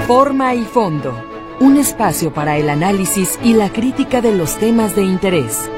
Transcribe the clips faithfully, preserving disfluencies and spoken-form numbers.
Forma y fondo, un espacio para el análisis y la crítica de los temas de interés.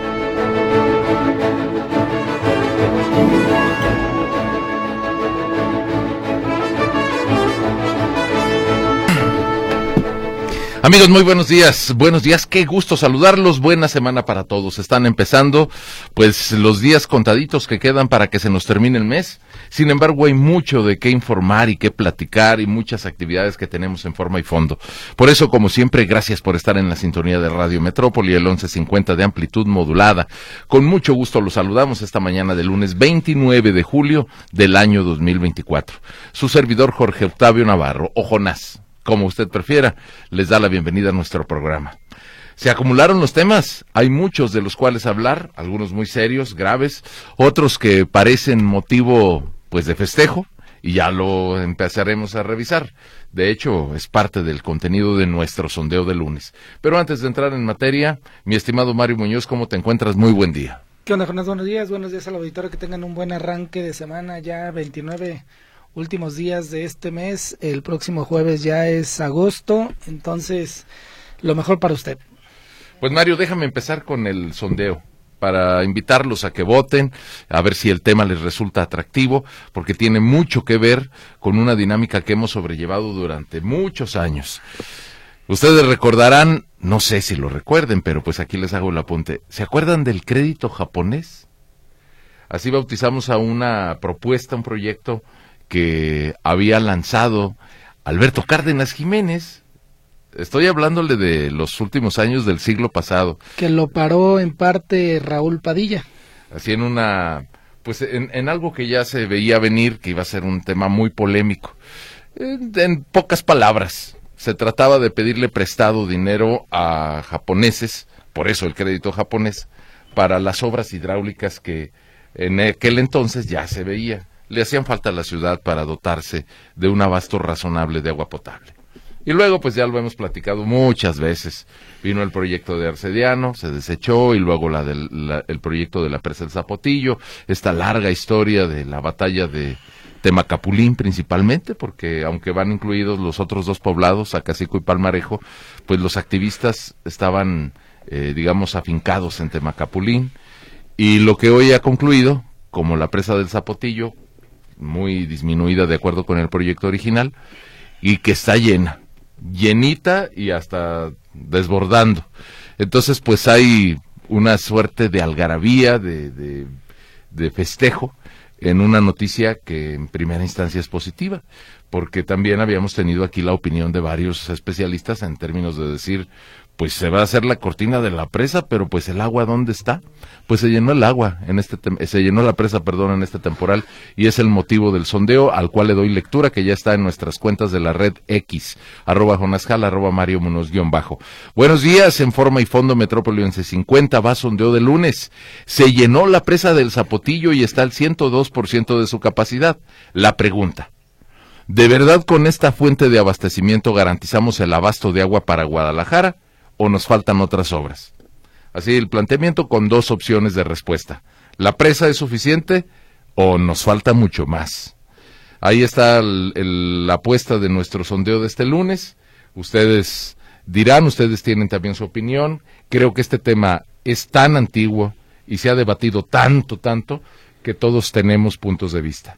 Amigos, muy buenos días, buenos días, qué gusto saludarlos, buena semana para todos. Están empezando, pues, los días contaditos que quedan para que se nos termine el mes. Sin embargo, hay mucho de qué informar y qué platicar y muchas actividades que tenemos en Forma y Fondo. Por eso, como siempre, gracias por estar en la sintonía de Radio Metrópoli, el once cincuenta de amplitud modulada. Con mucho gusto los saludamos esta mañana de lunes veintinueve de julio del año dos mil veinticuatro. Su servidor Jorge Octavio Navarro, o Jonás, como usted prefiera, les da la bienvenida a nuestro programa. Se acumularon los temas, hay muchos de los cuales hablar, algunos muy serios, graves, otros que parecen motivo, pues, de festejo, y ya lo empezaremos a revisar. De hecho, es parte del contenido de nuestro sondeo de lunes. Pero antes de entrar en materia, mi estimado Mario Muñoz, ¿cómo te encuentras? Muy buen día. ¿Qué onda, Jonás? Buenos días, buenos días al auditorio, que tengan un buen arranque de semana, ya veintinueve últimos días de este mes, el próximo jueves ya es agosto, entonces lo mejor para usted. Pues Mario, déjame empezar con el sondeo, para invitarlos a que voten, a ver si el tema les resulta atractivo, porque tiene mucho que ver con una dinámica que hemos sobrellevado durante muchos años. Ustedes recordarán, no sé si lo recuerden, pero pues aquí les hago el apunte. ¿Se acuerdan del crédito japonés? Así bautizamos a una propuesta, un proyecto que había lanzado Alberto Cárdenas Jiménez. Estoy hablándole de los últimos años del siglo pasado. Que lo paró en parte Raúl Padilla. Así en una, pues en, en algo que ya se veía venir, que iba a ser un tema muy polémico. En, en pocas palabras, se trataba de pedirle prestado dinero a japoneses, por eso el crédito japonés, para las obras hidráulicas que en aquel entonces ya se veía. Le hacían falta a la ciudad para dotarse de un abasto razonable de agua potable. Y luego, pues ya lo hemos platicado muchas veces, vino el proyecto de Arcediano, se desechó, y luego la del, la, el proyecto de la presa del Zapotillo, esta larga historia de la batalla de Temacapulín principalmente, porque aunque van incluidos los otros dos poblados, Acacico y Palmarejo, pues los activistas estaban, eh, digamos, afincados en Temacapulín, y lo que hoy ha concluido, como la presa del Zapotillo, muy disminuida de acuerdo con el proyecto original, y que está llena, llenita y hasta desbordando. Entonces, pues hay una suerte de algarabía, de, de, de festejo, en una noticia que en primera instancia es positiva, porque también habíamos tenido aquí la opinión de varios especialistas en términos de decir, pues se va a hacer la cortina de la presa, pero pues el agua, ¿dónde está? Pues se llenó el agua, en este tem- se llenó la presa, perdón, en este temporal, y es el motivo del sondeo, al cual le doy lectura, que ya está en nuestras cuentas de la red X, arroba Jonasjal, arroba Mario Munoz guión bajo. Buenos días, en Forma y Fondo Metrópoli once cincuenta, va sondeo de lunes. Se llenó la presa del Zapotillo y está al ciento dos por ciento de su capacidad. La pregunta: ¿de verdad con esta fuente de abastecimiento garantizamos el abasto de agua para Guadalajara, o nos faltan otras obras? Así el planteamiento con dos opciones de respuesta. ¿La presa es suficiente o nos falta mucho más? Ahí está el, el, la apuesta de nuestro sondeo de este lunes. Ustedes dirán, ustedes tienen también su opinión. Creo que este tema es tan antiguo y se ha debatido tanto, tanto, que todos tenemos puntos de vista.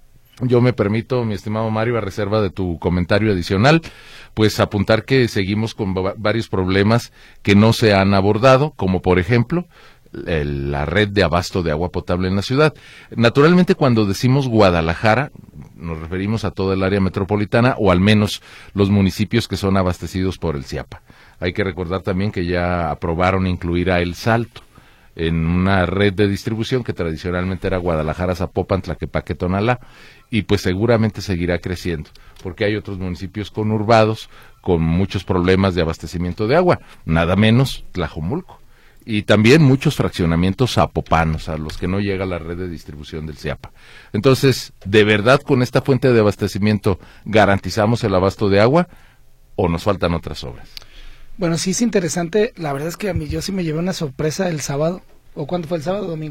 Yo me permito, mi estimado Mario, a reserva de tu comentario adicional, pues apuntar que seguimos con va- varios problemas que no se han abordado, como por ejemplo el, la red de abasto de agua potable en la ciudad. Naturalmente, cuando decimos Guadalajara, nos referimos a toda el área metropolitana, o al menos los municipios que son abastecidos por el CIAPA. Hay que recordar también que ya aprobaron incluir a El Salto en una red de distribución que tradicionalmente era Guadalajara, Zapopan, Tlaquepaque, Tonalá, y pues seguramente seguirá creciendo, porque hay otros municipios conurbados con muchos problemas de abastecimiento de agua, nada menos Tlajomulco, y también muchos fraccionamientos zapopanos a los que no llega la red de distribución del CIAPA. Entonces, ¿de verdad con esta fuente de abastecimiento garantizamos el abasto de agua o nos faltan otras obras? Bueno, sí es interesante, la verdad es que a mí yo sí me llevé una sorpresa el sábado, ¿o cuándo fue? ¿El sábado o domingo?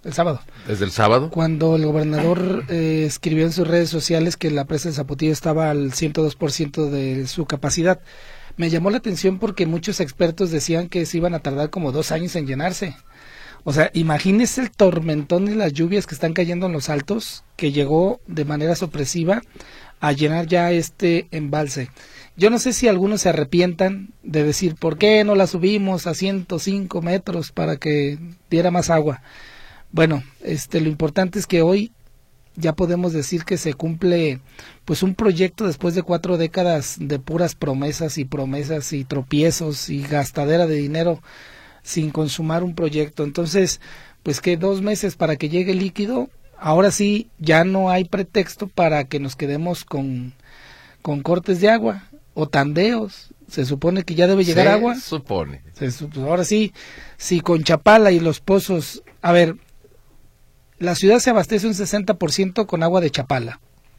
el sábado. ¿Desde el sábado? Cuando el gobernador eh, escribió en sus redes sociales que la presa de Zapotillo estaba al ciento dos por ciento de su capacidad. Me llamó la atención porque muchos expertos decían que se iban a tardar como dos años en llenarse. O sea, imagínese el tormentón de las lluvias que están cayendo en los altos, que llegó de manera sorpresiva a llenar ya este embalse. Yo no sé si algunos se arrepientan de decir, ¿por qué no la subimos a ciento cinco metros para que diera más agua? Bueno, este, lo importante es que hoy ya podemos decir que se cumple pues un proyecto después de cuatro décadas de puras promesas y promesas y tropiezos y gastadera de dinero sin consumar un proyecto. Entonces, pues que dos meses para que llegue el líquido, ahora sí ya no hay pretexto para que nos quedemos con, con cortes de agua o tandeos. Se supone que ya debe llegar se agua. supone. Se supone. Ahora sí, si con Chapala y los pozos, a ver, la ciudad se abastece un sesenta por ciento con agua de Chapala,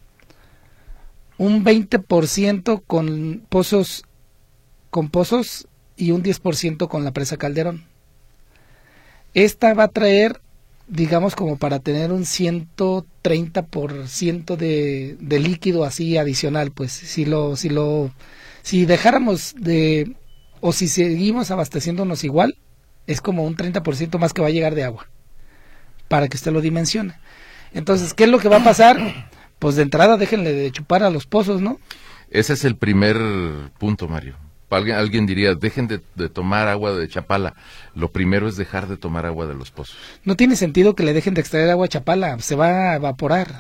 un veinte por ciento con pozos, con pozos y un diez por ciento con la presa Calderón. Esta va a traer, digamos, como para tener un ciento treinta por ciento de, de líquido así adicional, pues si lo, si lo, si dejáramos de, o si seguimos abasteciéndonos igual, es como un treinta por ciento más que va a llegar de agua, para que usted lo dimensione. Entonces, ¿qué es lo que va a pasar? Pues de entrada déjenle de chupar a los pozos, ¿no? Ese es el primer punto, Mario. Alguien, alguien diría, dejen de, de tomar agua de Chapala. Lo primero es dejar de tomar agua de los pozos. No tiene sentido que le dejen de extraer agua a Chapala, se va a evaporar.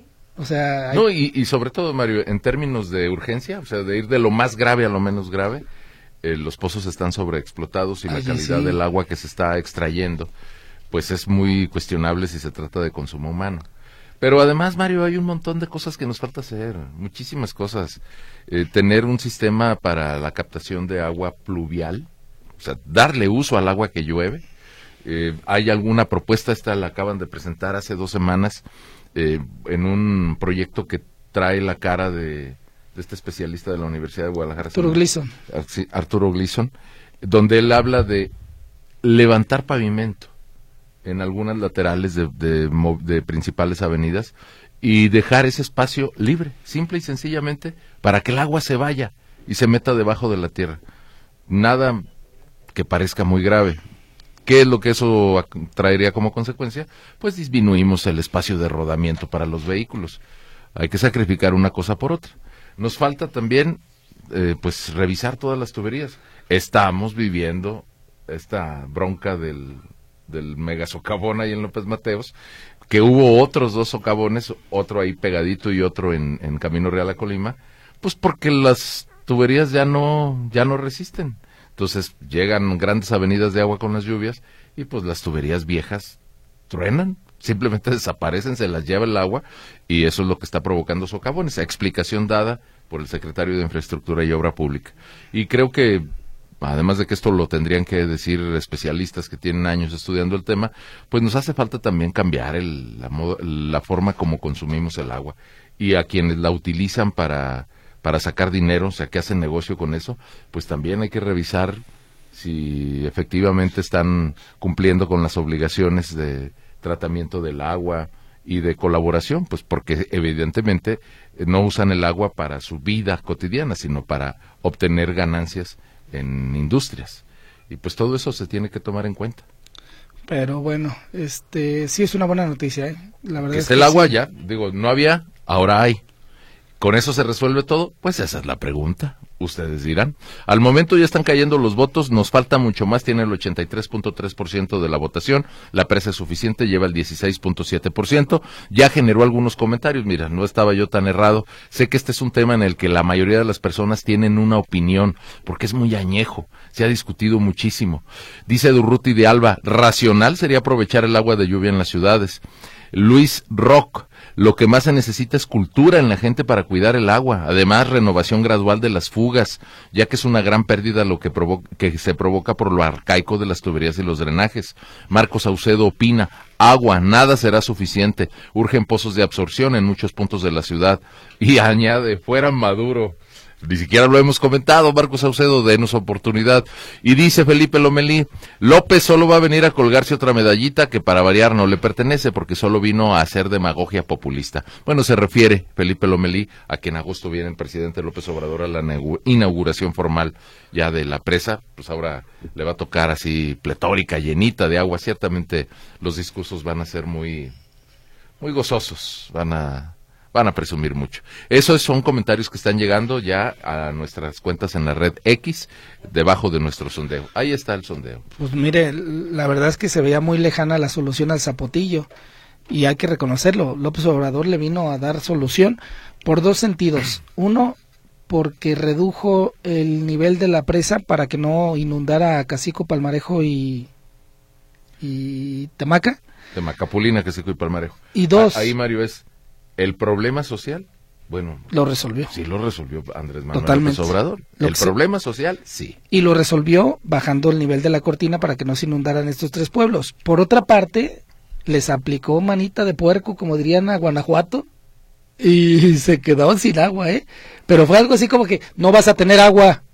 O sea... Hay... No, y, y sobre todo, Mario, en términos de urgencia, o sea, de ir de lo más grave a lo menos grave, eh, los pozos están sobreexplotados y la Ay, calidad sí. del agua que se está extrayendo pues es muy cuestionable si se trata de consumo humano. Pero además, Mario, hay un montón de cosas que nos falta hacer, muchísimas cosas. Eh, tener un sistema para la captación de agua pluvial, o sea, darle uso al agua que llueve. Eh, hay alguna propuesta, esta la acaban de presentar hace dos semanas, eh, en un proyecto que trae la cara de, de este especialista de la Universidad de Guadalajara. Arturo Gleason. Sí, Arturo Gleason, donde él habla de levantar pavimento en algunas laterales de, de, de principales avenidas y dejar ese espacio libre, simple y sencillamente, para que el agua se vaya y se meta debajo de la tierra. Nada que parezca muy grave. ¿Qué es lo que eso traería como consecuencia? Pues disminuimos el espacio de rodamiento para los vehículos. Hay que sacrificar una cosa por otra. Nos falta también, eh, pues, revisar todas las tuberías. Estamos viviendo esta bronca del... del mega socavón ahí en López Mateos, que hubo otros dos socavones, otro ahí pegadito y otro en, en Camino Real a Colima, pues porque las tuberías ya no, ya no resisten. Entonces llegan grandes avenidas de agua con las lluvias y pues las tuberías viejas truenan, simplemente desaparecen, se las lleva el agua y eso es lo que está provocando socavones. Explicación dada por el secretario de Infraestructura y Obra Pública. Y creo que además de que esto lo tendrían que decir especialistas que tienen años estudiando el tema, pues nos hace falta también cambiar el, la, modo, la forma como consumimos el agua. Y a quienes la utilizan para, para sacar dinero, o sea, que hacen negocio con eso, pues también hay que revisar si efectivamente están cumpliendo con las obligaciones de tratamiento del agua y de colaboración, pues porque evidentemente no usan el agua para su vida cotidiana, sino para obtener ganancias en industrias, y pues todo eso se tiene que tomar en cuenta. Pero bueno, este sí es una buena noticia, ¿eh? La verdad que es es el que agua sí. Ya, digo, no había, ahora hay. ¿Con eso se resuelve todo? Pues esa es la pregunta, ustedes dirán. Al momento ya están cayendo los votos, nos falta mucho más, tiene el ochenta y tres punto tres por ciento de la votación, la presa es suficiente, lleva el dieciséis punto siete por ciento, ya generó algunos comentarios, mira, no estaba yo tan errado, sé que este es un tema en el que la mayoría de las personas tienen una opinión, porque es muy añejo, se ha discutido muchísimo. Dice Durruti de Alba, racional sería aprovechar el agua de lluvia en las ciudades. Luis Rock, lo que más se necesita es cultura en la gente para cuidar el agua, además renovación gradual de las fugas, ya que es una gran pérdida lo que, provo que se provoca por lo arcaico de las tuberías y los drenajes. Marcos Saucedo opina, agua, nada será suficiente, urgen pozos de absorción en muchos puntos de la ciudad, y añade, fuera Maduro. Ni siquiera lo hemos comentado, Marco Saucedo, denos oportunidad. Y dice Felipe Lomelí, López solo va a venir a colgarse otra medallita que para variar no le pertenece porque solo vino a hacer demagogia populista. Bueno, se refiere Felipe Lomelí a que en agosto viene el presidente López Obrador a la inauguración formal ya de la presa, pues ahora le va a tocar así pletórica, llenita de agua. Ciertamente los discursos van a ser muy, muy gozosos, van a... van a presumir mucho. Esos son comentarios que están llegando ya a nuestras cuentas en la red X, debajo de nuestro sondeo. Ahí está el sondeo. Pues mire, la verdad es que se veía muy lejana la solución al Zapotillo, y hay que reconocerlo. López Obrador le vino a dar solución por dos sentidos. Uno, porque redujo el nivel de la presa para que no inundara a Cacico, Palmarejo y, y Temaca. Temacapulina, Cacico y Palmarejo. Y dos... Ahí, Mario, es... ¿el problema social? Bueno, lo resolvió. Sí, lo resolvió Andrés Manuel Totalmente. López Obrador. Lo El problema social, sí. Y lo resolvió bajando el nivel de la cortina para que no se inundaran estos tres pueblos. Por otra parte, les aplicó manita de puerco, como dirían, a Guanajuato, y se quedó sin agua, ¿eh? Pero fue algo así como que, no vas a tener agua.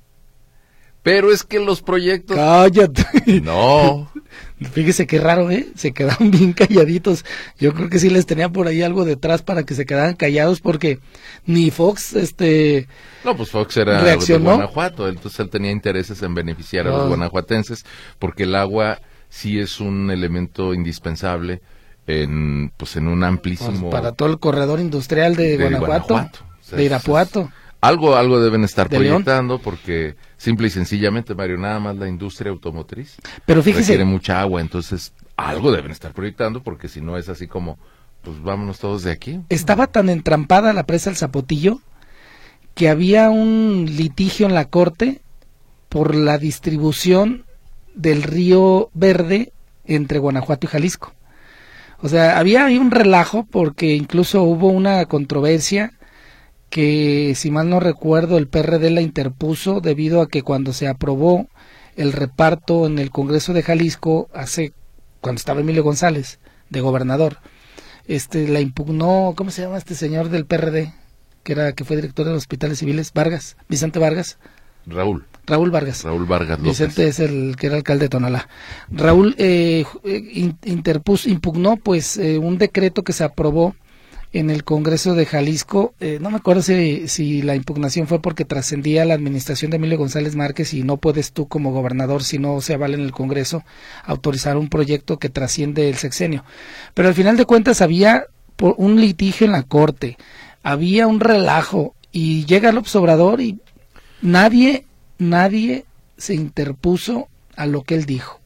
Pero es que los proyectos... ¡Cállate! No... Fíjese qué raro, ¿eh? Se quedaron bien calladitos. Yo creo que sí les tenía por ahí algo detrás para que se quedaran callados, porque ni Fox, este... No, pues Fox era reaccionó. de Guanajuato, entonces él tenía intereses en beneficiar a los Oh. guanajuatenses, porque el agua sí es un elemento indispensable en, pues, en un amplísimo... Pues para todo el corredor industrial de, de Guanajuato, Guanajuato. O sea, de Irapuato. es- es- Algo, algo deben estar De León. proyectando, porque simple y sencillamente, Mario, nada más la industria automotriz Pero fíjese, requiere mucha agua, entonces algo deben estar proyectando, porque si no es así como, pues vámonos todos de aquí. estaba tan entrampada la presa El Zapotillo que había un litigio en la corte por la distribución del río Verde entre Guanajuato y Jalisco. O sea, había ahí un relajo porque incluso hubo una controversia que, si mal no recuerdo, el P R D la interpuso debido a que cuando se aprobó el reparto en el Congreso de Jalisco, hace cuando estaba Emilio González de gobernador, este la impugnó, ¿cómo se llama este señor del P R D? Que era que fue director de los hospitales civiles, Vargas, Vicente Vargas. Raúl, Raúl Vargas. Raúl Vargas López. Vicente es el que era alcalde de Tonalá. Raúl eh, in- interpuso, impugnó pues eh, un decreto que se aprobó en el Congreso de Jalisco. Eh, no me acuerdo si, si la impugnación fue porque trascendía la administración de Emilio González Márquez y no puedes tú como gobernador, si no se avala en el Congreso, autorizar un proyecto que trasciende el sexenio. Pero al final de cuentas había por un litigio en la corte, había un relajo y llega López Obrador y nadie, nadie se interpuso a lo que él dijo.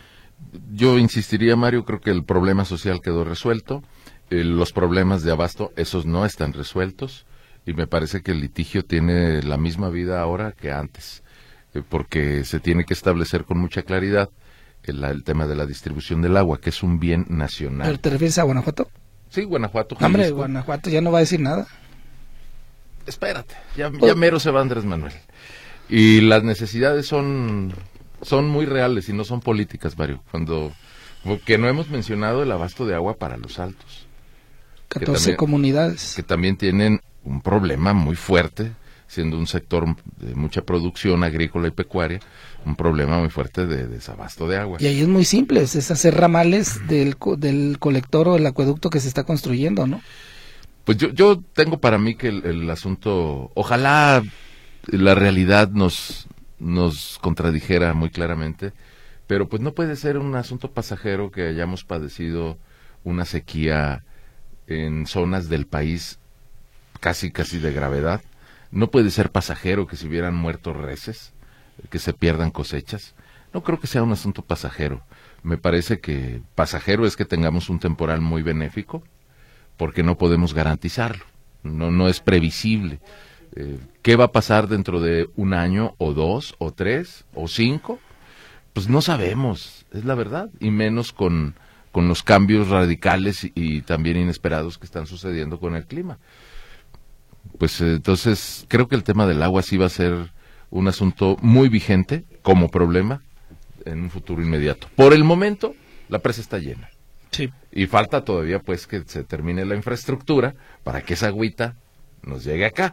Yo insistiría, Mario, creo que el problema social quedó resuelto. Eh, los problemas de abasto, esos no están resueltos, y me parece que el litigio tiene la misma vida ahora que antes, eh, porque se tiene que establecer con mucha claridad el, el tema de la distribución del agua, que es un bien nacional. ¿Pero te refieres a Guanajuato? Sí, Guanajuato, Hombre, Jalisco. Guanajuato ya no va a decir nada. Espérate, ya, ya mero se va Andrés Manuel. Y las necesidades son, son muy reales y no son políticas, Mario. Cuando, que no hemos mencionado el abasto de agua para los altos, catorce también- comunidades. que también tienen un problema muy fuerte, siendo un sector de mucha producción agrícola y pecuaria, un problema muy fuerte de desabasto de agua. Y ahí es muy simple, es es hacer ramales del, co- del colector o el acueducto que se está construyendo, ¿no? Pues yo, yo tengo para mí que el, el asunto, ojalá la realidad nos, nos contradijera muy claramente, pero pues no puede ser un asunto pasajero que hayamos padecido una sequía en zonas del país casi casi de gravedad. No puede ser pasajero que se hubieran muerto reses, que se pierdan cosechas. No creo que sea un asunto pasajero. Me parece que pasajero es que tengamos un temporal muy benéfico, porque no podemos garantizarlo. No, no es previsible. Eh, ¿Qué va a pasar dentro de un año, o dos, o tres, o cinco? Pues no sabemos, es la verdad, y menos con, con los cambios radicales y, y también inesperados que están sucediendo con el clima. Pues eh, entonces creo que el tema del agua sí va a ser un asunto muy vigente como problema en un futuro inmediato. Por el momento, la presa está llena. Sí. Y falta todavía pues que se termine la infraestructura para que esa agüita nos llegue acá.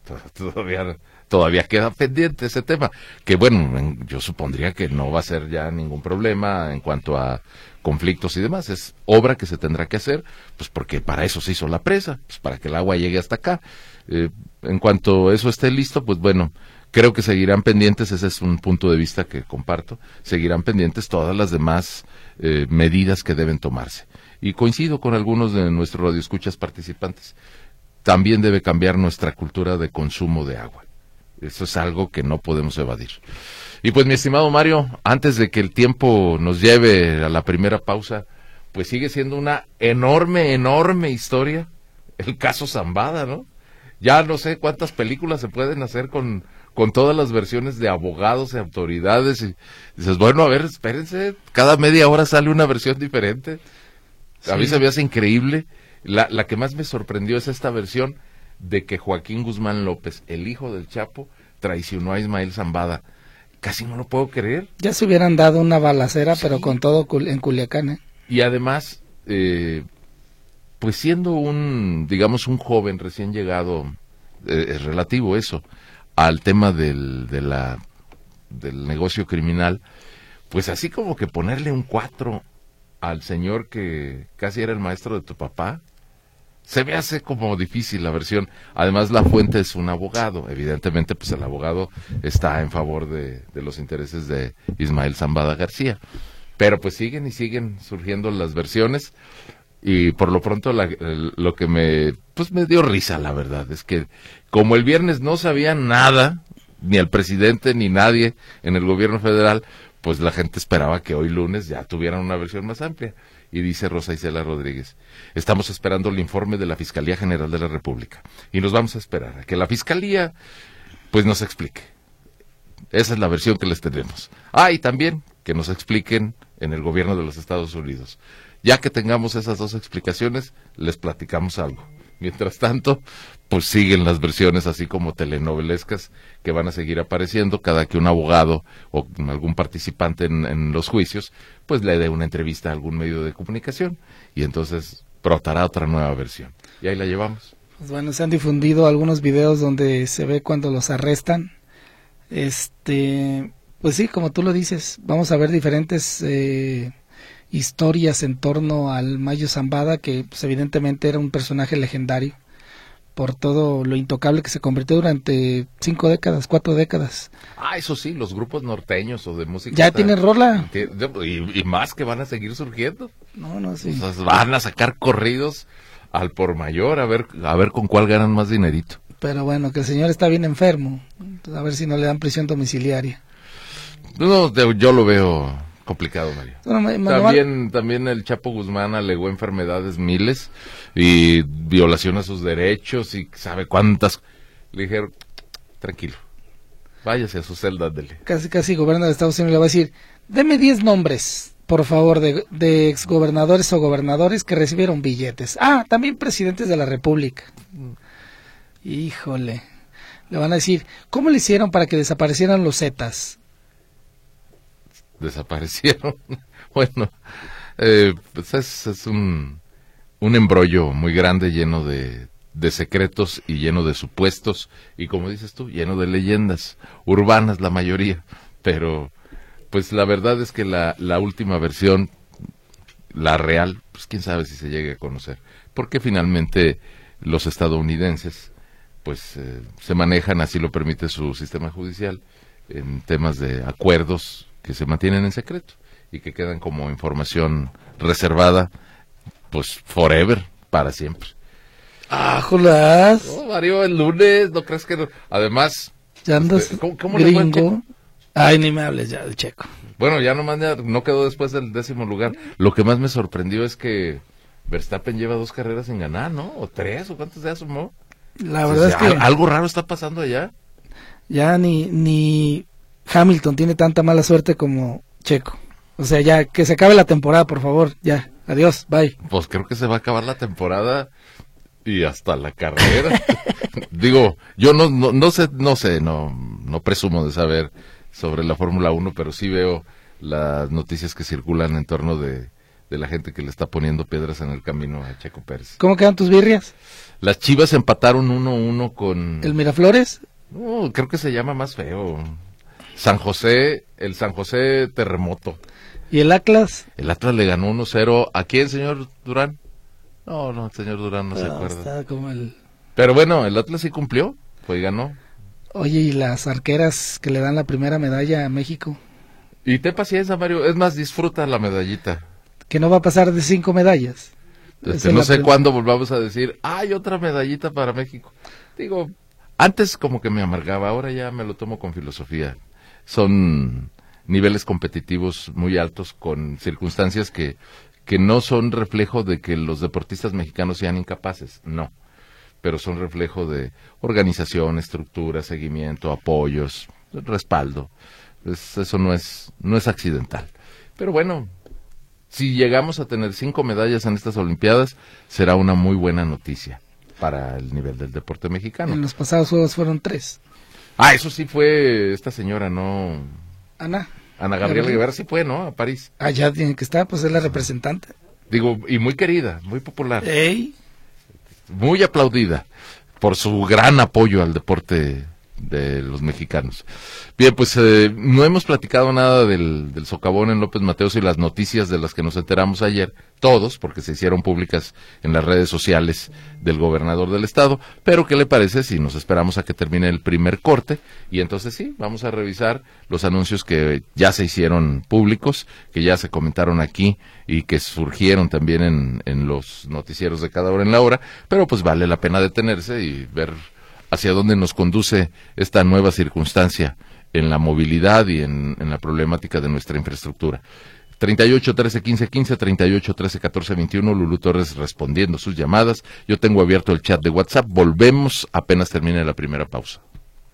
todavía, todavía queda pendiente ese tema, que bueno, yo supondría que no va a ser ya ningún problema en cuanto a conflictos y demás, es obra que se tendrá que hacer, pues porque para eso se hizo la presa, pues para que el agua llegue hasta acá. Eh, en cuanto eso esté listo, pues bueno, creo que seguirán pendientes, ese es un punto de vista que comparto, seguirán pendientes todas las demás eh, medidas que deben tomarse. Y coincido con algunos de nuestros radioescuchas participantes, también debe cambiar nuestra cultura de consumo de agua. Eso es algo que no podemos evadir. Y pues, mi estimado Mario, antes de que el tiempo nos lleve a la primera pausa, pues sigue siendo una enorme, enorme historia el caso Zambada, ¿no? Ya no sé cuántas películas se pueden hacer con, con todas las versiones de abogados y autoridades. Y dices, bueno, a ver, espérense, cada media hora sale una versión diferente. A mí Sí. se me hace increíble. La, la que más me sorprendió es esta versión de que Joaquín Guzmán López, el hijo del Chapo, traicionó a Ismael Zambada. Casi no lo puedo creer. Ya se hubieran dado una balacera, Sí. pero con todo Cul- en Culiacán, ¿eh? Y además, eh, pues siendo un, digamos, un joven recién llegado, eh, es relativo eso, al tema del, de la, del negocio criminal, pues así como que ponerle un cuatro al señor que casi era el maestro de tu papá, se me hace como difícil la versión. Además, la fuente es un abogado. Evidentemente, pues el abogado está en favor de, de los intereses de Ismael Zambada García. Pero pues siguen y siguen surgiendo las versiones. Y por lo pronto la, el, lo que me, pues me dio risa, la verdad, es que como el viernes no sabía nada, ni el presidente ni nadie en el gobierno federal, pues la gente esperaba que hoy lunes ya tuvieran una versión más amplia. Y dice Rosa Isela Rodríguez, estamos esperando el informe de la Fiscalía General de la República. Y nos vamos a esperar a que la Fiscalía, pues nos explique. Esa es la versión que les tenemos. Ah, y también que nos expliquen en el gobierno de los Estados Unidos. Ya que tengamos esas dos explicaciones, les platicamos algo. Mientras tanto, pues siguen las versiones así como telenovelescas que van a seguir apareciendo cada que un abogado o algún participante en, en los juicios, pues le dé una entrevista a algún medio de comunicación y entonces brotará otra nueva versión. Y ahí la llevamos. Pues bueno, se han difundido algunos videos donde se ve cuando los arrestan. Este, pues sí, como tú lo dices, vamos a ver diferentes eh, historias en torno al Mayo Zambada, que pues, evidentemente era un personaje legendario por todo lo intocable que se convirtió durante cinco décadas, cuatro décadas. Ah, eso sí, los grupos norteños o de música. Ya está- tienen rola. Y, y más que van a seguir surgiendo. No, no, sí. O sea, van a sacar corridos al por mayor a ver, a ver con cuál ganan más dinerito. Pero bueno, que el señor está bien enfermo. A ver si no le dan prisión domiciliaria. No, de- yo lo veo complicado, Mario. Bueno, ma- ma- También, también el Chapo Guzmán alegó enfermedades miles y violación a sus derechos y sabe cuántas. Le dijeron, tranquilo, váyase a su celda, dele. Casi, casi gobierno de Estados Unidos le va a decir, deme diez nombres, por favor, de, de exgobernadores o gobernadores que recibieron billetes. Ah, también presidentes de la República. Híjole. Le van a decir, ¿cómo le hicieron para que desaparecieran los Zetas? Desaparecieron. Bueno, eh, pues es, es un, un embrollo muy grande lleno de, de secretos y lleno de supuestos y como dices tú, lleno de leyendas urbanas la mayoría, pero pues la verdad es que la, la última versión, la real, pues quién sabe si se llegue a conocer, porque finalmente los estadounidenses pues eh, se manejan, así lo permite su sistema judicial, en temas de acuerdos que se mantienen en secreto y que quedan como información reservada, pues forever, para siempre. Ah, jolas. Oh, Mario, el lunes, ¿no crees que no? Además, Ya andas este, ¿cómo, cómo le fue al gringo. Checo? Ay, ni me hables ya del Checo. Bueno, ya nomás ya no quedó después del décimo lugar. Lo que más me sorprendió es que Verstappen lleva dos carreras sin ganar, ¿no? O tres, o cuántos ya sumó. La O verdad sea, es que al- algo raro está pasando allá. ya ni, ni Hamilton tiene tanta mala suerte como Checo. O sea, ya que se acabe la temporada, por favor. Ya, adiós, bye. Pues creo que se va a acabar la temporada y hasta la carrera. Digo, yo no, no, no sé, no sé, no, no presumo de saber sobre la Fórmula uno, pero sí veo las noticias que circulan en torno de, de la gente que le está poniendo piedras en el camino a Checo Pérez. ¿Cómo quedan tus birrias? Las Chivas empataron uno uno con... ¿El Miraflores? No, creo que se llama más feo. San José, el San José Terremoto. ¿Y el Atlas? El Atlas le ganó uno cero. ¿A quién, señor Durán? No, no, el señor Durán no, no se acuerda. Está como el... Pero bueno, el Atlas sí cumplió, pues ganó. Oye, ¿y las arqueras que le dan la primera medalla a México? Y ten paciencia, Mario, es más, disfruta la medallita. Que no va a pasar de cinco medallas. Este, no sé prim- cuándo volvamos a decir, hay otra medallita para México. Digo, antes como que me amargaba, ahora ya me lo tomo con filosofía. Son niveles competitivos muy altos con circunstancias que, que no son reflejo de que los deportistas mexicanos sean incapaces, no. Pero son reflejo de organización, estructura, seguimiento, apoyos, respaldo. Es, eso no es, no es accidental. Pero bueno, si llegamos a tener cinco medallas en estas Olimpiadas, será una muy buena noticia para el nivel del deporte mexicano. En los pasados Juegos fueron tres. Ah, eso sí fue esta señora, ¿no? Ana. Ana Gabriela Guevara sí fue, ¿no? A París. Ah, ya tiene que estar, pues es la representante. Digo, y muy querida, muy popular. ¡Ey! Muy aplaudida por su gran apoyo al deporte de los mexicanos. Bien, pues eh, no hemos platicado nada del, del socavón en López Mateos y las noticias de las que nos enteramos ayer, todos, porque se hicieron públicas en las redes sociales del gobernador del estado, pero ¿qué le parece si nos esperamos a que termine el primer corte? Y entonces sí, vamos a revisar los anuncios que ya se hicieron públicos, que ya se comentaron aquí y que surgieron también en, en los noticieros de Cada Hora en la Hora, pero pues vale la pena detenerse y ver hacia dónde nos conduce esta nueva circunstancia en la movilidad y en, en la problemática de nuestra infraestructura. treinta y ocho, trece, quince, quince, treinta y ocho, trece, catorce, veintiuno, Lulú Torres respondiendo sus llamadas. Yo tengo abierto el chat de WhatsApp. Volvemos apenas termine la primera pausa.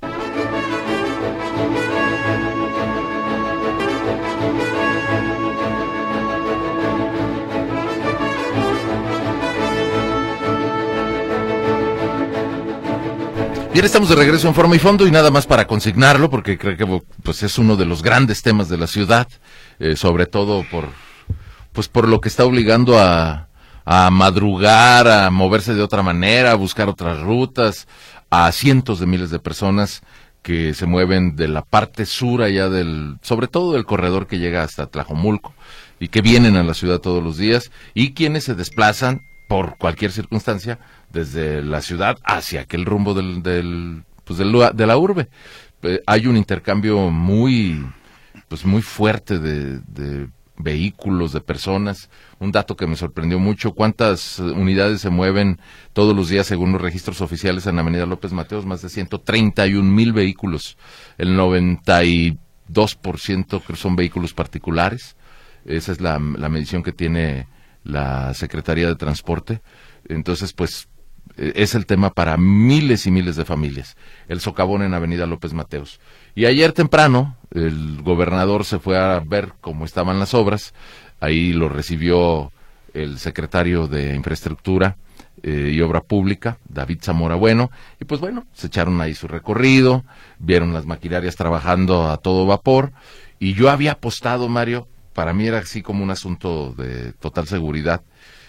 Bien, estamos de regreso en Forma y Fondo y nada más para consignarlo, porque creo que pues es uno de los grandes temas de la ciudad, eh, sobre todo por pues por lo que está obligando a, a madrugar, a moverse de otra manera, a buscar otras rutas, a cientos de miles de personas que se mueven de la parte sur allá del, sobre todo del corredor que llega hasta Tlajomulco y que vienen a la ciudad todos los días y quienes se desplazan por cualquier circunstancia desde la ciudad hacia aquel rumbo del, del pues del, de la urbe. Eh, hay un intercambio muy pues muy fuerte de, de vehículos, de personas. Un dato que me sorprendió mucho, cuántas unidades se mueven todos los días según los registros oficiales en la avenida López Mateos, más de ciento treinta y un mil vehículos. El noventa y dos por ciento son vehículos particulares. Esa es la, la medición que tiene la Secretaría de Transporte. Entonces, pues, es el tema para miles y miles de familias, el socavón en Avenida López Mateos. Y ayer temprano, el gobernador se fue a ver cómo estaban las obras, ahí lo recibió el secretario de Infraestructura eh, y Obra Pública, David Zamora Bueno, y pues bueno, se echaron ahí su recorrido, vieron las maquinarias trabajando a todo vapor, y yo había apostado, Mario, para mí era así como un asunto de total seguridad,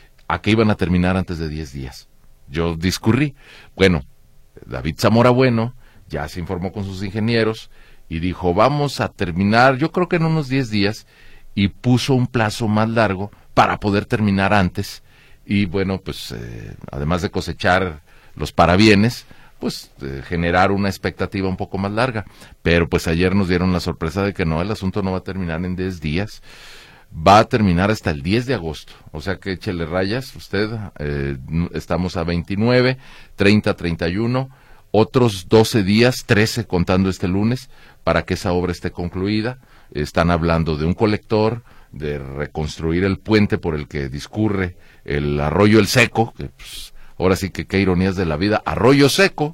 a que iban a terminar antes de diez días. Yo discurrí. Bueno, David Zamora Bueno ya se informó con sus ingenieros y dijo, vamos a terminar, yo creo que en unos diez días, y puso un plazo más largo para poder terminar antes. Y bueno, pues eh, además de cosechar los parabienes, pues eh, generar una expectativa un poco más larga. Pero pues ayer nos dieron la sorpresa de que no, el asunto no va a terminar en diez días. Va a terminar hasta el diez de agosto, o sea que échele rayas usted, eh, estamos a veintinueve, treinta, treinta y uno, otros doce días, trece contando este lunes, para que esa obra esté concluida. Están hablando de un colector, de reconstruir el puente por el que discurre el arroyo El Seco, que pues, ahora sí que qué ironías de la vida, arroyo seco,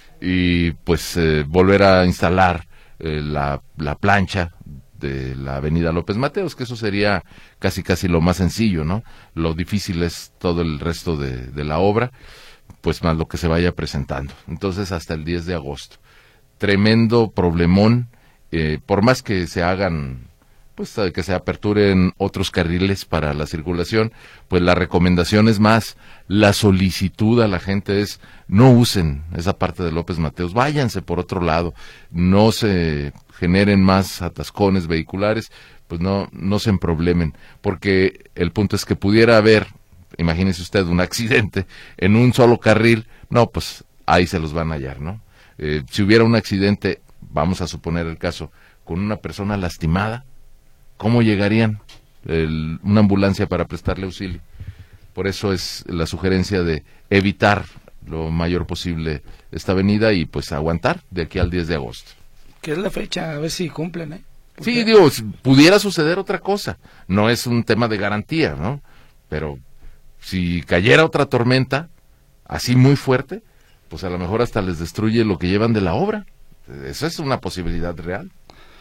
y pues eh, volver a instalar eh, la, la plancha de la avenida López Mateos, que eso sería casi casi lo más sencillo, ¿no? Lo difícil es todo el resto de, de la obra, pues más lo que se vaya presentando. Entonces hasta el diez de agosto. Tremendo problemón, eh, por más que se hagan pues que se aperturen otros carriles para la circulación, pues la recomendación es más, la solicitud a la gente es no usen esa parte de López Mateos, váyanse por otro lado, no se generen más atascones vehiculares, pues no, no se emproblemen, porque el punto es que pudiera haber, imagínese usted, un accidente en un solo carril, no, pues ahí se los van a hallar, ¿no? Eh, si hubiera un accidente, vamos a suponer el caso, con una persona lastimada, ¿cómo llegarían el, una ambulancia para prestarle auxilio? Por eso es la sugerencia de evitar lo mayor posible esta avenida y pues aguantar de aquí al diez de agosto. Que es la fecha, a ver si cumplen, ¿eh? Porque... Sí, digo, pudiera suceder otra cosa, no es un tema de garantía, ¿no? Pero si cayera otra tormenta, así muy fuerte, pues a lo mejor hasta les destruye lo que llevan de la obra. Eso es una posibilidad real.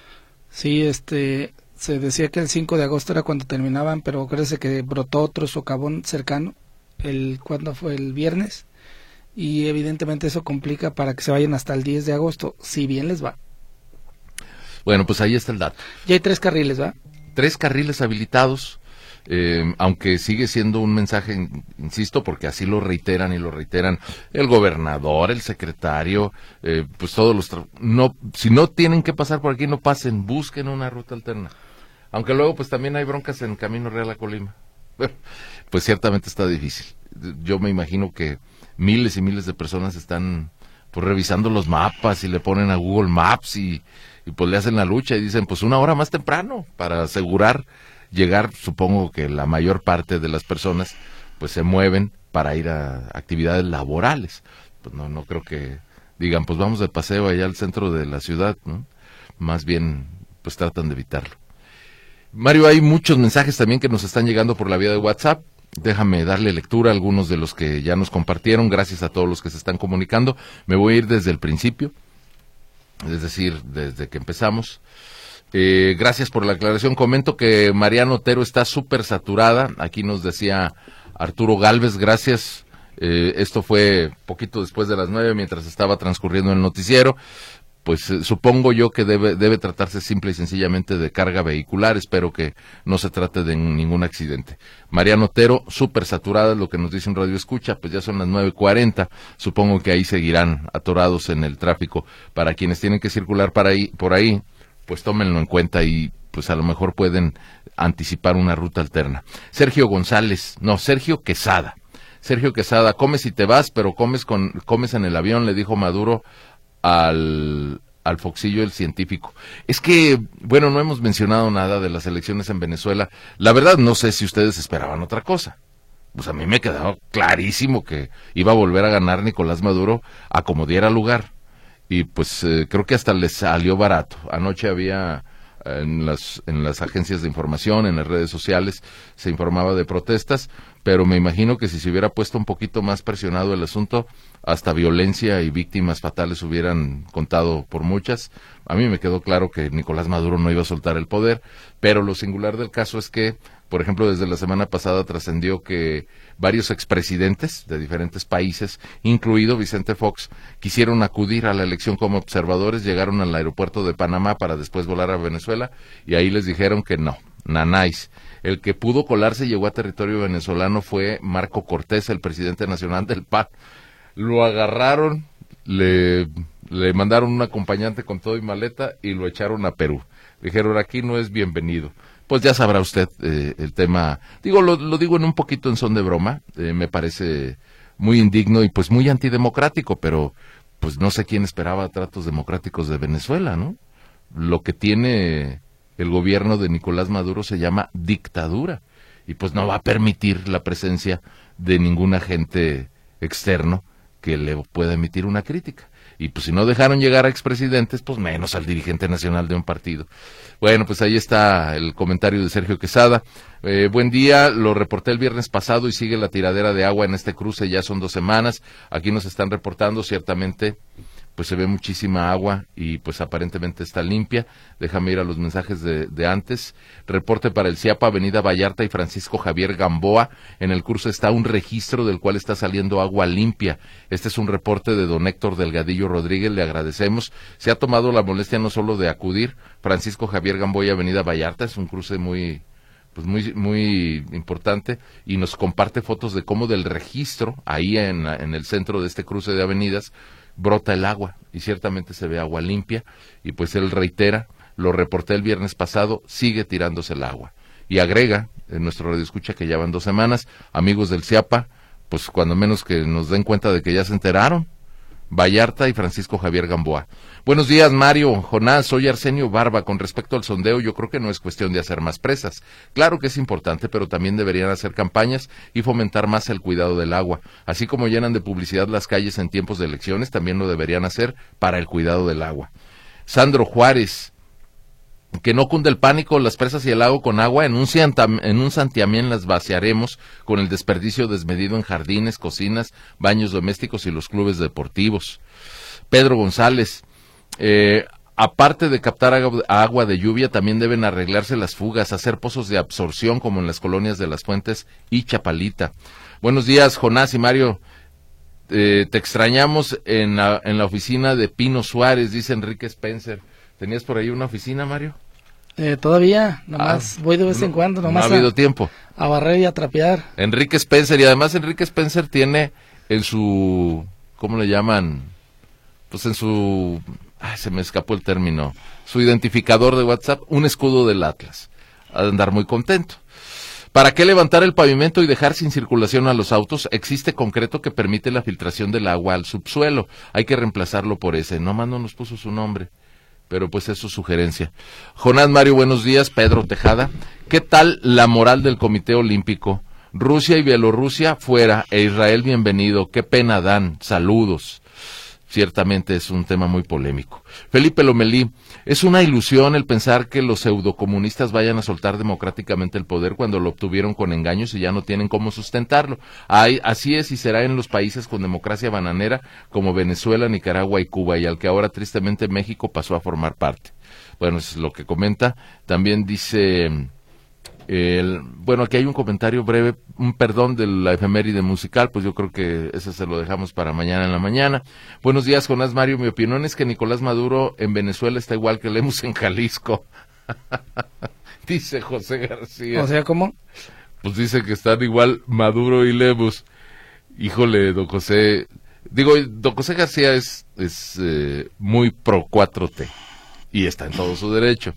Sí, este... se decía que el cinco de agosto era cuando terminaban, pero parece que brotó otro socavón cercano, el cuando fue el viernes, y evidentemente eso complica para que se vayan hasta el diez de agosto, si bien les va. Bueno, pues ahí está el dato. Ya hay tres carriles, ¿va? Tres carriles habilitados, eh, aunque sigue siendo un mensaje, insisto, porque así lo reiteran y lo reiteran el gobernador, el secretario, eh, pues todos los... Tra- no, si no tienen que pasar por aquí, no pasen, busquen una ruta alterna. Aunque luego pues también hay broncas en Camino Real a Colima. Bueno, pues ciertamente está difícil. Yo me imagino que miles y miles de personas están pues revisando los mapas y le ponen a Google Maps y, y pues le hacen la lucha y dicen pues una hora más temprano para asegurar llegar. Supongo que la mayor parte de las personas pues se mueven para ir a actividades laborales. Pues no, no creo que digan pues vamos de paseo allá al centro de la ciudad, ¿no? Más bien pues tratan de evitarlo. Mario, hay muchos mensajes también que nos están llegando por la vía de WhatsApp. Déjame darle lectura a algunos de los que ya nos compartieron. Gracias a todos los que se están comunicando. Me voy a ir desde el principio, es decir, desde que empezamos. Eh, gracias por la aclaración. Comento que Mariano Otero está súper saturada. Aquí nos decía Arturo Galvez, gracias. Eh, esto fue poquito después de las nueve, mientras estaba transcurriendo el noticiero. Pues eh, supongo yo que debe, debe tratarse simple y sencillamente de carga vehicular. Espero que no se trate de ningún accidente. Mariano Otero, súper saturada, lo que nos dice un radio escucha, pues ya son las nueve cuarenta. Supongo que ahí seguirán atorados en el tráfico. Para quienes tienen que circular para ahí, por ahí, pues tómenlo en cuenta y pues a lo mejor pueden anticipar una ruta alterna. Sergio González, no, Sergio Quesada. Sergio Quesada, comes y te vas, pero comes con comes en el avión, le dijo Maduro al, al Foxillo el científico. Es que, bueno, no hemos mencionado nada de las elecciones en Venezuela. La verdad, no sé si ustedes esperaban otra cosa. Pues a mí me quedaba clarísimo que iba a volver a ganar Nicolás Maduro a como diera lugar. Y pues eh, creo que hasta les salió barato. Anoche había eh, en las en las agencias de información, en las redes sociales, se informaba de protestas, pero me imagino que si se hubiera puesto un poquito más presionado el asunto, hasta violencia y víctimas fatales hubieran contado por muchas. A mí me quedó claro que Nicolás Maduro no iba a soltar el poder, pero lo singular del caso es que, por ejemplo, desde la semana pasada trascendió que varios expresidentes de diferentes países, incluido Vicente Fox, quisieron acudir a la elección como observadores, llegaron al aeropuerto de Panamá para después volar a Venezuela y ahí les dijeron que no, nanáis. El que pudo colarse y llegó a territorio venezolano fue Marco Cortés, el presidente nacional del P A N. Lo agarraron, le, le mandaron un acompañante con todo y maleta y lo echaron a Perú. Dijeron, aquí no es bienvenido. Pues ya sabrá usted eh, el tema. Digo, lo, lo digo en un poquito en son de broma. Eh, me parece muy indigno y pues muy antidemocrático, pero pues no sé quién esperaba tratos democráticos de Venezuela, ¿no? Lo que tiene el gobierno de Nicolás Maduro se llama dictadura y pues no va a permitir la presencia de ningún agente externo que le pueda emitir una crítica. Y pues si no dejaron llegar a expresidentes, pues menos al dirigente nacional de un partido. Bueno, pues ahí está el comentario de Sergio Quesada. Eh, buen día, lo reporté el viernes pasado y sigue la tiradera de agua en este cruce, ya son dos semanas. Aquí nos están reportando, ciertamente, pues se ve muchísima agua y pues aparentemente está limpia. Déjame ir a los mensajes de, de antes. Reporte para el CIAPA, Avenida Vallarta y Francisco Javier Gamboa. En el curso está un registro del cual está saliendo agua limpia. Este es un reporte de don Héctor Delgadillo Rodríguez, le agradecemos. Se ha tomado la molestia no solo de acudir. Francisco Javier Gamboa y Avenida Vallarta, es un cruce muy... pues muy muy importante, y nos comparte fotos de cómo del registro, ahí en, en el centro de este cruce de avenidas, brota el agua, y ciertamente se ve agua limpia, y pues él reitera, lo reporté el viernes pasado, sigue tirándose el agua. Y agrega, en nuestro radioescucha, que ya van dos semanas, amigos del CIAPA, pues cuando menos que nos den cuenta de que ya se enteraron. Vallarta y Francisco Javier Gamboa. Buenos días, Mario, Jonás, soy Arsenio Barba. Con respecto al sondeo, yo creo que no es cuestión de hacer más presas. Claro que es importante, pero también deberían hacer campañas y fomentar más el cuidado del agua. Así como llenan de publicidad las calles en tiempos de elecciones, también lo deberían hacer para el cuidado del agua. Sandro Juárez, que no cunde el pánico, las presas y el lago con agua, en un, en un santiamén las vaciaremos con el desperdicio desmedido en jardines, cocinas, baños domésticos y los clubes deportivos. Pedro González, eh, aparte de captar agua, agua de lluvia, también deben arreglarse las fugas, hacer pozos de absorción como en las colonias de Las Fuentes y Chapalita. Buenos días, Jonás y Mario. Eh, te extrañamos en la, en la oficina de Pino Suárez, dice Enrique Spencer. ¿Tenías por ahí una oficina, Mario? Eh, todavía, nomás ah, voy de vez en no, cuando, nomás no ha habido a, tiempo. A barrer y a trapear. Enrique Spencer, y además Enrique Spencer tiene en su, ¿cómo le llaman? Pues en su, ay, se me escapó el término, su identificador de WhatsApp, un escudo del Atlas. Ha de andar muy contento. ¿Para qué levantar el pavimento y dejar sin circulación a los autos? Existe concreto que permite la filtración del agua al subsuelo. Hay que reemplazarlo por ese. Nomás no nos puso su nombre, pero pues es su sugerencia. Jonás, Mario, buenos días. Pedro Tejada, ¿qué tal la moral del Comité Olímpico? Rusia y Bielorrusia fuera, e Israel bienvenido. Qué pena dan. Saludos. Ciertamente es un tema muy polémico. Felipe Lomelí, es una ilusión el pensar que los pseudocomunistas vayan a soltar democráticamente el poder cuando lo obtuvieron con engaños y ya no tienen cómo sustentarlo. Ay, así es y será en los países con democracia bananera como Venezuela, Nicaragua y Cuba, y al que ahora tristemente México pasó a formar parte. Bueno, eso es lo que comenta. También dice... El, bueno, aquí hay un comentario breve, un perdón de la efeméride musical, pues yo creo que ese se lo dejamos para mañana en la mañana. Buenos días, Jonás, Mario, mi opinión es que Nicolás Maduro en Venezuela está igual que Lemus en Jalisco. Dice José García. O sea, ¿cómo? Pues dice que están igual Maduro y Lemus. Híjole, don José, digo, don José García es, es eh, muy pro cuatro T y está en todo su derecho.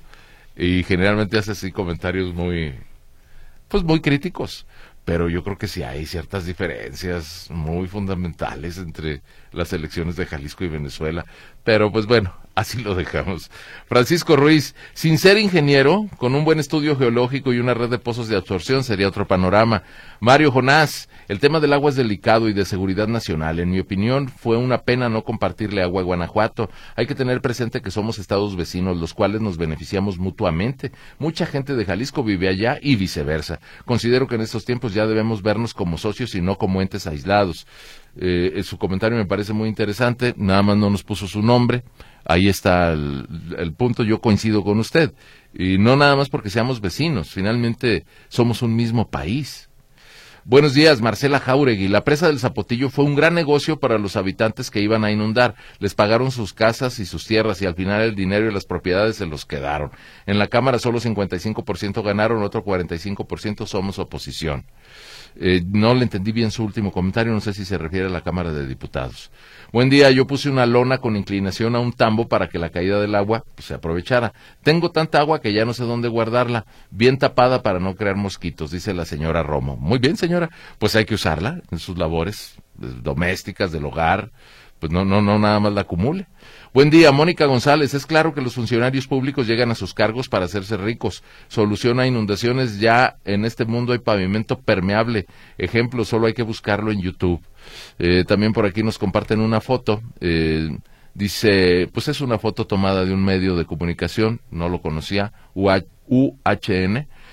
Y generalmente hace así comentarios muy, pues muy críticos, pero yo creo que sí hay ciertas diferencias muy fundamentales entre las elecciones de Jalisco y Venezuela, pero pues bueno, así lo dejamos. Francisco Ruiz, sin ser ingeniero, con un buen estudio geológico y una red de pozos de absorción sería otro panorama. Mario Jonás, el tema del agua es delicado y de seguridad nacional. En mi opinión, fue una pena no compartirle agua a Guanajuato. Hay que tener presente que somos estados vecinos, los cuales nos beneficiamos mutuamente. Mucha gente de Jalisco vive allá y viceversa. Considero que en estos tiempos ya debemos vernos como socios y no como entes aislados. Eh, su comentario me parece muy interesante, nada más no nos puso su nombre. Ahí está el, el punto, yo coincido con usted. Y no nada más porque seamos vecinos, finalmente somos un mismo país. Buenos días, Marcela Jauregui. La presa del Zapotillo fue un gran negocio para los habitantes que iban a inundar. Les pagaron sus casas y sus tierras y al final el dinero y las propiedades se los quedaron. En la Cámara solo cincuenta y cinco por ciento ganaron, otro cuarenta y cinco por ciento somos oposición. Eh, no le entendí bien su último comentario, no sé si se refiere a la Cámara de Diputados. Buen día, yo puse una lona con inclinación a un tambo para que la caída del agua pues, se aprovechara. Tengo tanta agua que ya no sé dónde guardarla, bien tapada para no crear mosquitos, dice la señora Romo. Muy bien, señora, pues hay que usarla en sus labores domésticas, del hogar, pues no, no, no nada más la acumule. Buen día, Mónica González. Es claro que los funcionarios públicos llegan a sus cargos para hacerse ricos. Solución a inundaciones, ya en este mundo hay pavimento permeable. Ejemplo, solo hay que buscarlo en YouTube. Eh, también por aquí nos comparten una foto. Eh, dice, pues es una foto tomada de un medio de comunicación, no lo conocía, U H N.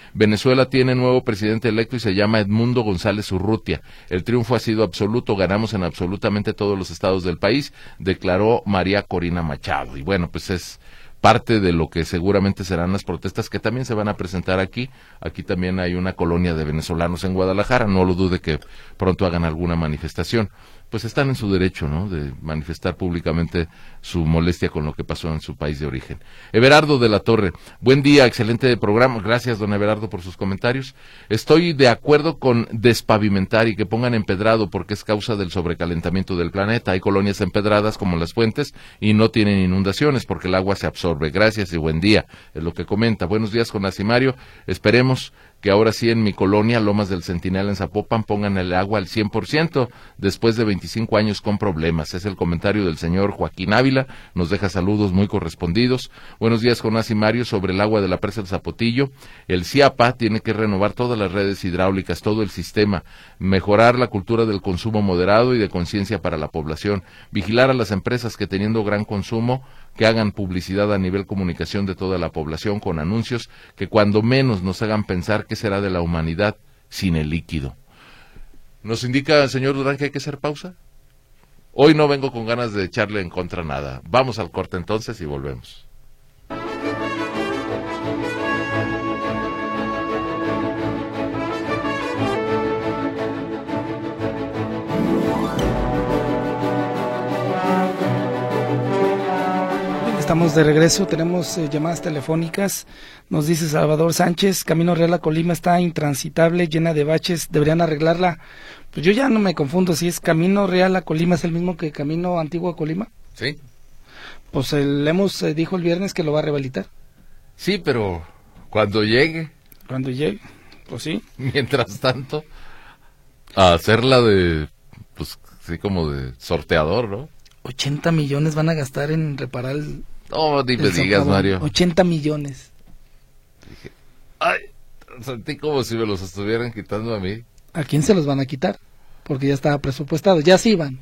Venezuela tiene nuevo presidente electo y se llama Edmundo González Urrutia. El triunfo ha sido absoluto, ganamos en absolutamente todos los estados del país, declaró María Corina Machado. Y bueno, pues es parte de lo que seguramente serán las protestas que también se van a presentar aquí. Aquí también hay una colonia de venezolanos en Guadalajara, no lo dude que pronto hagan alguna manifestación. Pues están en su derecho, ¿no?, de manifestar públicamente su molestia con lo que pasó en su país de origen. Everardo de la Torre, buen día, excelente programa, gracias don Everardo por sus comentarios. Estoy de acuerdo con despavimentar y que pongan empedrado porque es causa del sobrecalentamiento del planeta. Hay colonias empedradas como Las Fuentes y no tienen inundaciones porque el agua se absorbe. Gracias y buen día, es lo que comenta. Buenos días con Asimario, esperemos que ahora sí en mi colonia, Lomas del Centinela en Zapopan, pongan el agua al cien por ciento después de veinticinco años con problemas. Es el comentario del señor Joaquín Ávila, nos deja saludos muy correspondidos. Buenos días, Jonás y Mario, sobre el agua de la presa del Zapotillo. El CIAPA tiene que renovar todas las redes hidráulicas, todo el sistema, mejorar la cultura del consumo moderado y de conciencia para la población, vigilar a las empresas que teniendo gran consumo, que hagan publicidad a nivel comunicación de toda la población con anuncios que cuando menos nos hagan pensar qué será de la humanidad sin el líquido. ¿Nos indica el señor Durán que hay que hacer pausa? Hoy no vengo con ganas de echarle en contra nada. Vamos al corte entonces y volvemos. Estamos de regreso, tenemos eh, llamadas telefónicas. Nos dice Salvador Sánchez, Camino Real a Colima está intransitable, llena de baches, deberían arreglarla. Pues yo ya no me confundo, si es Camino Real a Colima es el mismo que Camino Antiguo a Colima. Sí. Pues el Lemus eh, dijo el viernes que lo va a rehabilitar. Sí, pero cuando llegue. Cuando llegue, pues sí. Mientras tanto, a hacerla de, pues sí, como de sorteador, ¿no? ochenta millones van a gastar en reparar el... No, ni me digas, Mario. ochenta millones. Dije, ay, sentí como si me los estuvieran quitando a mí. ¿A quién se los van a quitar? Porque ya estaba presupuestado, ya se iban.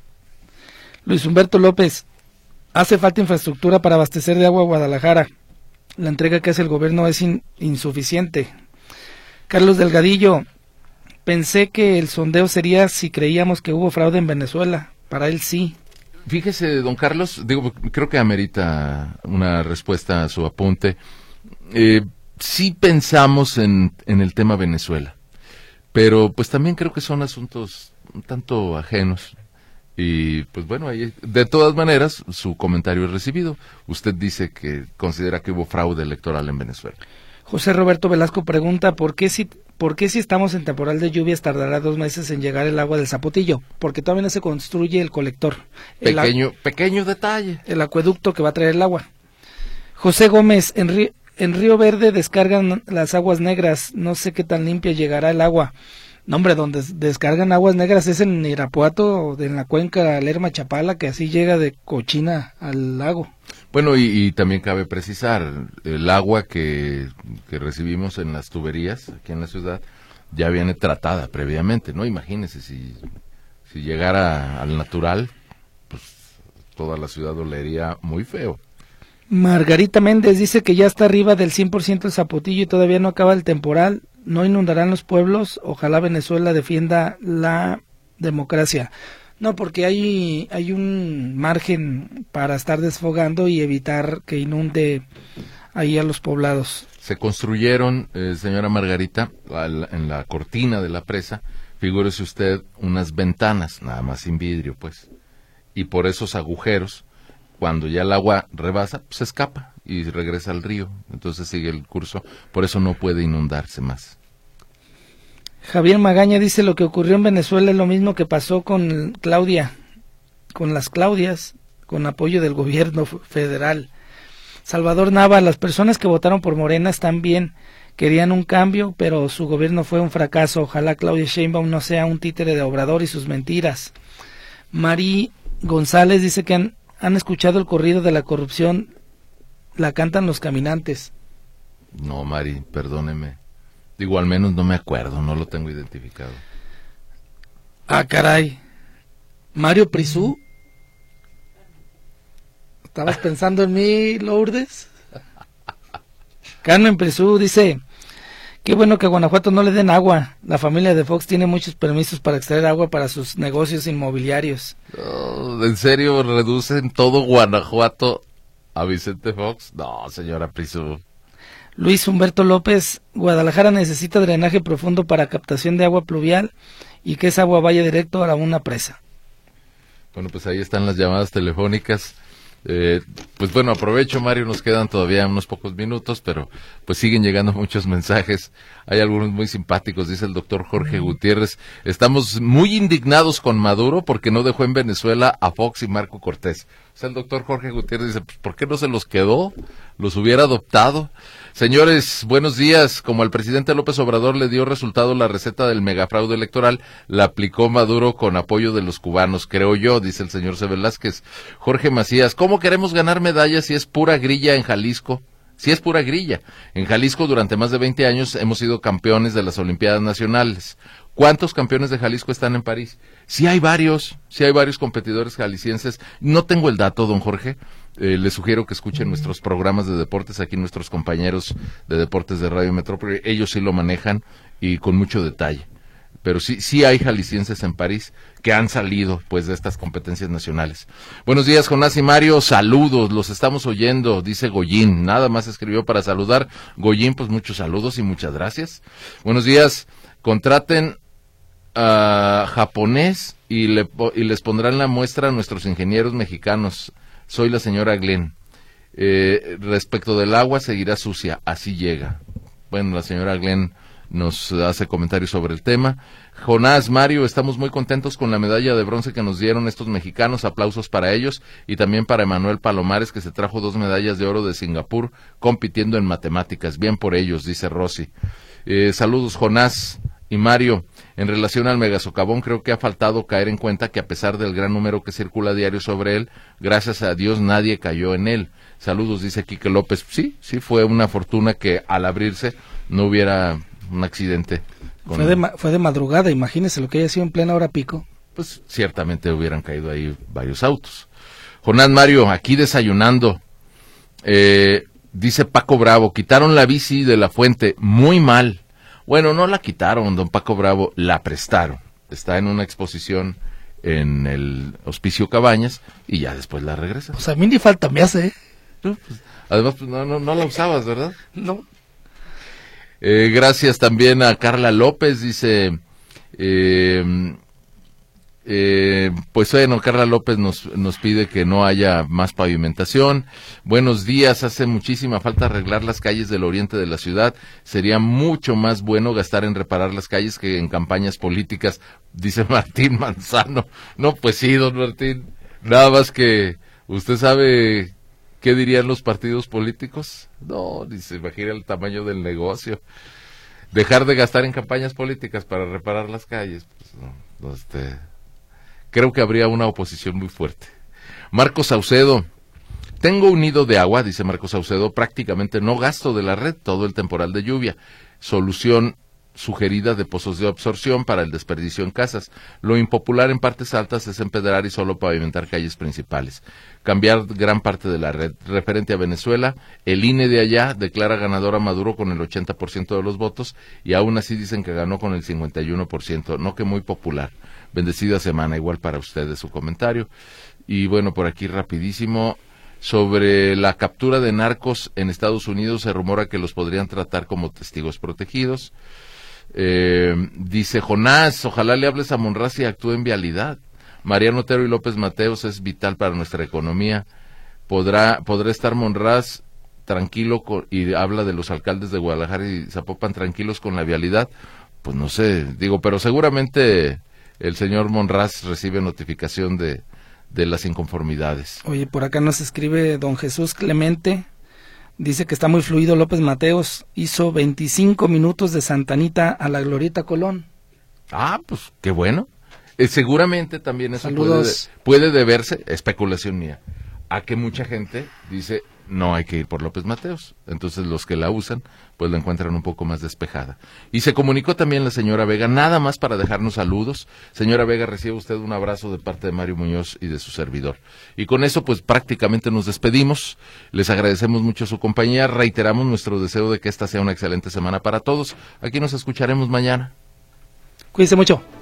Luis Humberto López, hace falta infraestructura para abastecer de agua a Guadalajara. La entrega que hace el gobierno es in, insuficiente. Carlos Delgadillo, pensé que el sondeo sería si creíamos que hubo fraude en Venezuela. Para él sí. Fíjese, don Carlos, digo, creo que amerita una respuesta a su apunte. Eh, sí pensamos en, en el tema Venezuela, pero pues también creo que son asuntos un tanto ajenos. Y pues bueno, ahí, de todas maneras, su comentario es recibido. Usted dice que considera que hubo fraude electoral en Venezuela. José Roberto Velasco pregunta, ¿por qué si... ¿Por qué si estamos en temporal de lluvias tardará dos meses en llegar el agua del Zapotillo? Porque todavía no se construye el colector. Pequeño, el, pequeño detalle. El acueducto que va a traer el agua. José Gómez, en Río, en Río Verde descargan las aguas negras. No sé qué tan limpia llegará el agua. No, hombre, donde descargan aguas negras es en Irapuato, en la cuenca Lerma Chapala, que así llega de cochina al lago. Bueno, y, y también cabe precisar, el agua que, que recibimos en las tuberías aquí en la ciudad ya viene tratada previamente, ¿no? Imagínese si, si llegara al natural, pues toda la ciudad olería muy feo. Margarita Méndez dice que ya está arriba del cien por ciento el Zapotillo y todavía no acaba el temporal, no inundarán los pueblos, ojalá Venezuela defienda la democracia. No, porque hay, hay un margen para estar desfogando y evitar que inunde ahí a los poblados. Se construyeron, eh, señora Margarita, al, en la cortina de la presa, figúrese usted, unas ventanas, nada más sin vidrio, pues. Y por esos agujeros, cuando ya el agua rebasa, pues, se escapa y regresa al río. Entonces sigue el curso, por eso no puede inundarse más. Javier Magaña dice, lo que ocurrió en Venezuela es lo mismo que pasó con Claudia, con las Claudias, con apoyo del gobierno federal. Salvador Nava, las personas que votaron por Morena están bien, querían un cambio, pero su gobierno fue un fracaso. Ojalá Claudia Sheinbaum no sea un títere de Obrador y sus mentiras. Mari González dice que han, han escuchado el corrido de la corrupción, la cantan los caminantes. No, Mari, perdóneme. Digo, al menos no me acuerdo, no lo tengo identificado. Ah, caray. Mario Prisú. ¿Estabas pensando en mí, Lourdes? Carmen Prisú dice Qué bueno que a Guanajuato no le den agua. La familia de Fox tiene muchos permisos para extraer agua para sus negocios inmobiliarios. Oh, ¿en serio reducen todo Guanajuato a Vicente Fox? No, señora Prisú. Luis Humberto López, Guadalajara necesita drenaje profundo para captación de agua pluvial y que esa agua vaya directo a una presa. Bueno, pues ahí están las llamadas telefónicas. Eh, pues bueno, aprovecho, Mario, nos quedan todavía unos pocos minutos, pero pues siguen llegando muchos mensajes. Hay algunos muy simpáticos, dice el doctor Jorge Gutiérrez. Estamos muy indignados con Maduro porque no dejó en Venezuela a Fox y Marco Cortés. O sea, el doctor Jorge Gutiérrez dice, pues, ¿por qué no se los quedó? ¿Los hubiera adoptado? Señores, buenos días. Como al presidente López Obrador le dio resultado la receta del megafraude electoral, la aplicó Maduro con apoyo de los cubanos, creo yo, dice el señor C. Velázquez. Jorge Macías, ¿cómo queremos ganar medallas si es pura grilla en Jalisco? Si es pura grilla. En Jalisco durante más de veinte años hemos sido campeones de las Olimpiadas Nacionales. ¿Cuántos campeones de Jalisco están en París? Sí hay varios, sí hay varios competidores jaliscienses. No tengo el dato, don Jorge. Eh, les sugiero que escuchen nuestros programas de deportes, aquí nuestros compañeros de deportes de Radio Metrópoli, ellos sí lo manejan y con mucho detalle. Pero sí, sí hay jaliscienses en París que han salido, pues, de estas competencias nacionales. Buenos días, Jonás y Mario, saludos, los estamos oyendo, dice Goyín, nada más escribió para saludar. Goyín, pues, muchos saludos y muchas gracias. Buenos días, contraten a japonés y, le, y les pondrán la muestra a nuestros ingenieros mexicanos. Soy la señora Glenn. Eh, respecto del agua, seguirá sucia, así llega. Bueno, la señora Glenn nos hace comentarios sobre el tema. Jonás, Mario, estamos muy contentos con la medalla de bronce que nos dieron estos mexicanos, aplausos para ellos, y también para Emanuel Palomares, que se trajo dos medallas de oro de Singapur, compitiendo en matemáticas, bien por ellos, dice Rosy. Eh, saludos, Jonás y Mario. En relación al megasocavón, creo que ha faltado caer en cuenta que a pesar del gran número que circula a diario sobre él, gracias a Dios nadie cayó en él. Saludos, dice Quique López. Sí, sí fue una fortuna que al abrirse no hubiera un accidente. Con... Fue, de ma fue de madrugada, imagínese lo que haya sido en plena hora pico. Pues ciertamente hubieran caído ahí varios autos. Jonás, Mario, aquí desayunando. Eh, dice Paco Bravo, quitaron la bici de la fuente, muy mal. Bueno, no la quitaron, don Paco Bravo, la prestaron. Está en una exposición en el Hospicio Cabañas y ya después la regresan. O sea, a mí ni falta me hace, ¿eh? No, pues, además, pues, no, no, no la usabas, ¿verdad? No. Eh, gracias también a Carla López, dice... Eh, Eh, pues bueno, Carla López nos, nos pide que no haya más pavimentación. Buenos días, hace muchísima falta arreglar las calles del oriente de la ciudad. Sería mucho más bueno gastar en reparar las calles que en campañas políticas, dice Martín Manzano. No, pues sí, don Martín, nada más que usted sabe qué dirían los partidos políticos. No, ni se imagina el tamaño del negocio. Dejar de gastar en campañas políticas para reparar las calles, pues no, no este... creo que habría una oposición muy fuerte. Marcos Saucedo, tengo un nido de agua, dice Marcos Saucedo, prácticamente no gasto de la red todo el temporal de lluvia. Solución sugerida de pozos de absorción para el desperdicio en casas. Lo impopular en partes altas es empedrar y solo pavimentar calles principales. Cambiar gran parte de la red. Referente a Venezuela, el I N E de allá declara ganador a Maduro con el ochenta por ciento de los votos y aún así dicen que ganó con el cincuenta y uno por ciento, no que muy popular. Bendecida semana, igual para ustedes su comentario. Y bueno, por aquí rapidísimo, sobre la captura de narcos en Estados Unidos, se rumora que los podrían tratar como testigos protegidos. Eh, dice Jonás, ojalá le hables a Monraz y actúe en vialidad. Mariano Otero y López Mateos es vital para nuestra economía. Podrá, podrá estar Monraz tranquilo con, y habla de los alcaldes de Guadalajara y Zapopan tranquilos con la vialidad. Pues no sé, digo, pero seguramente el señor Monraz recibe notificación de, de las inconformidades. Oye, por acá nos escribe don Jesús Clemente, dice que está muy fluido López Mateos, hizo veinticinco minutos de Santa Anita a la Glorieta Colón. Ah, pues qué bueno. Eh, seguramente también eso puede, de, puede deberse, especulación mía, a que mucha gente dice, no hay que ir por López Mateos. Entonces los que la usan, pues la encuentran un poco más despejada. Y se comunicó también la señora Vega, nada más para dejarnos saludos. Señora Vega, recibe usted un abrazo de parte de Mario Muñoz y de su servidor. Y con eso, pues prácticamente nos despedimos. Les agradecemos mucho su compañía. Reiteramos nuestro deseo de que esta sea una excelente semana para todos. Aquí nos escucharemos mañana. Cuídense mucho.